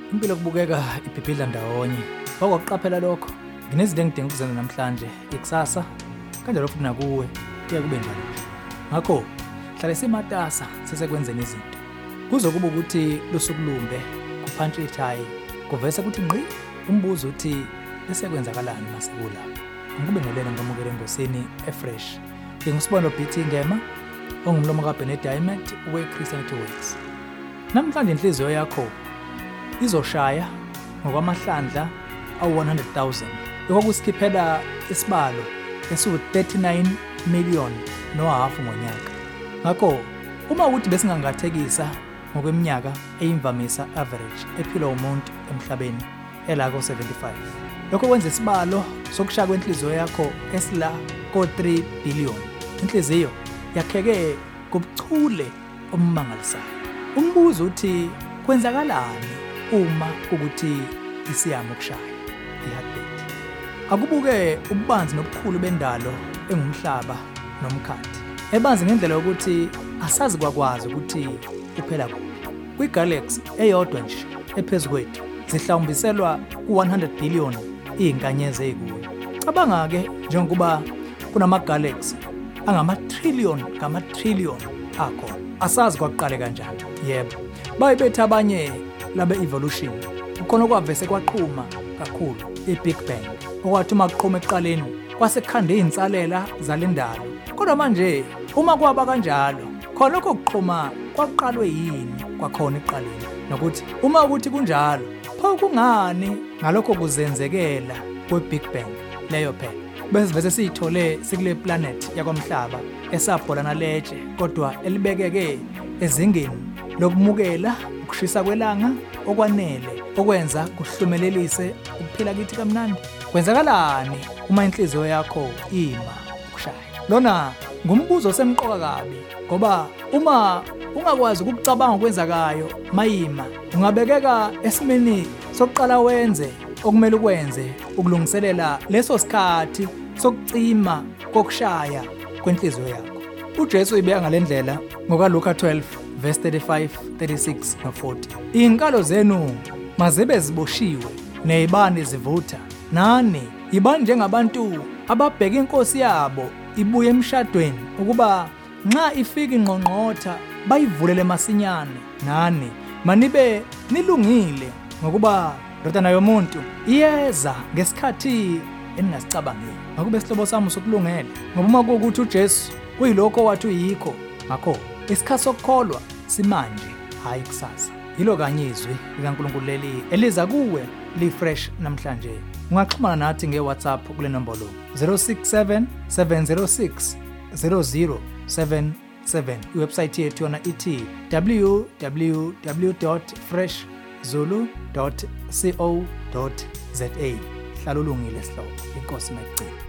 impilo kubukeka ibhibhidla ndawonye. Wakwakuqaphela lokho, nginezinto engidinga ukuzenza namhlanje, ikusasa, kanjalo futhi nakuwe, kuye kube njalo nje. Ngakho, hlale simatasa sesekwenzeni izinto. Kuzokuba ukuthi lusuku lumbe, kuphantshi ithayi, kuvese kuthi ngqi, umbuzo uthi esekwenzakalani masekulapho. Ngikube nolena ngamukele engosini efresh. Ngingusibonelo BT Ngema, ongumlomo kaBenedict Diamond we-Christianity Works. Namhlanje inhliziyo yakho izoshaya ngokwamahlandla awu-100,000 yokusikhiphela isibalo esiwu-39 million nohafu ngonyaka. Ngakho, uma ukuthi besingangathekisa ngokweminyaka eyimvamisa average ephilwa umuntu emhlabeni elako 75. Lokho kwenza isibalo sokushaya kwenhliziyo yakho esila ko-3 billion. Inhliziyo yakheke ngobuchule obumangalisayo. Umbuzo uthi kwenzakalani uma ukuthi isiyama ukushaya i-heartbeat. Akubuke ububanzi nobukhulu bendalo engumhlaba nomkhathi. Ebanzi ngendlela yokuthi asazi kwakwazi ukuthi kuphela kuphi. Kwi-galaxy eyodwa nje ephezulu kwethu zihlawumbiselwa ku-100 billion izinkanyezi ezikuyo. Cabanga-ke njengoba kunama-galaxy angama-trillion ngama-trillion akhona. Asazi kwakuqale kanjani. Yebo, bayibetha abanye labe-evolution. Ukhona okwavese kwaqhuma kakhulu i-Big Bang. Okwathi uma kuqhuma ekuqaleni kwasekukhande iy'nsalela zale ndalo. Kodwa manje uma kwaba kanjalo, khona lokho kuqhuma kwakuqalwe yini kwakhona ekuqaleni. Nokuthi uma ukuthi kunjalo, pho kungani ngalokho kuzenzekela kwe-Big Bang leyo phela. Bese vese siyithole sikule planet yakwamhlaba esabholana letshe kodwa elibekeke ezingeni lokumukela ukushisa kwelanga okwanele okwenza kuhlumelelise ukuphila kithi kamnandi. Kwenzakalani uma inhliziyo yakho ima ukushaya? Lona ngumbuzo osemqoka kabi ngoba uma ungakwazi ukucabanga okwenzakayo mayima ungabekeka esimeni sokuqala wenze okumele ukwenze ukulungiselela leso sikhathi sokucima kokushaya kwenhliziyo yakho. uJesu ibeka ngalendlela ngokaLuka 12 verse 35, 36 no40. Izinkalo zenu mazibe ziboshiwe nezibane zivutha. Nani ibani njengabantu ababheka inkosi yabo ibuye emshadweni ukuba nxa ifika ingqongqotha bayivulele masinyane. Nani manibe nilungile ngokuba indodana yomuntu iyeza ngesikhathi eningasicabangeli. Ngakube isihlobo sami sokulungela ngoba uma kuwukuthi uJesu uyilokho wathi uyikho, ngakho isikhathi sokukholwa simanje hayi kusasa. Yilo kanye izwi likaNkulunkulu leli eliza kuwe li-fresh namhlanje. Ungaxhumana nathi nge-WhatsApp kule nombolo 067 706 0077. Iwebsite yethu yona ithi www.freshzulu.co.za. Hlala ulungile sihlobo. Inkosi mayigcine.